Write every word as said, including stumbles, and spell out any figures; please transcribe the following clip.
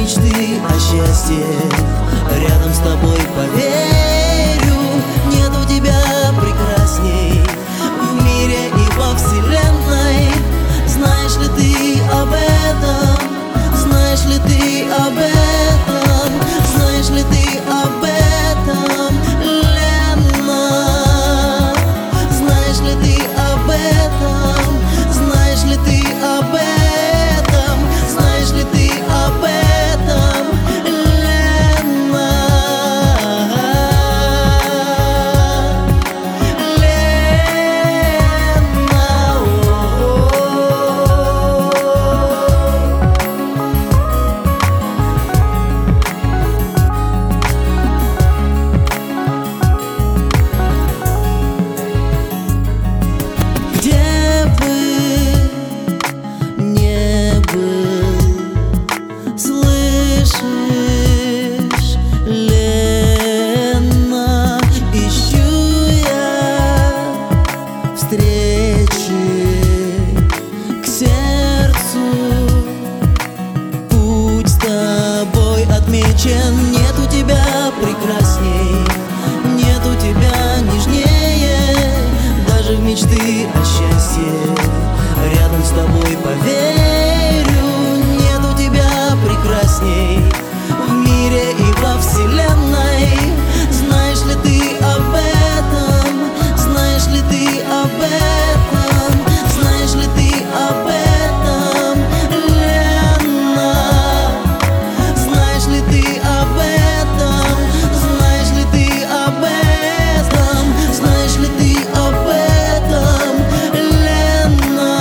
мечты о счастье рядом с тобой, поверю. Нету тебя прекрасней в мире и во вселенной. Знаешь ли ты об этом? Знаешь ли ты об этом? Знаешь ли ты об этом, Лена? Знаешь ли ты об этом? Знаешь ли ты об этом? Знаешь ли ты об этом, Лена? Лена, где бы не был, слышишь, Лена, ищу я встречи к сердцу. Путь с тобой отмечен. Нету тебя прекрасней, нету тебя нежнее. Даже в мечты о счастье рядом с тобой, поверь.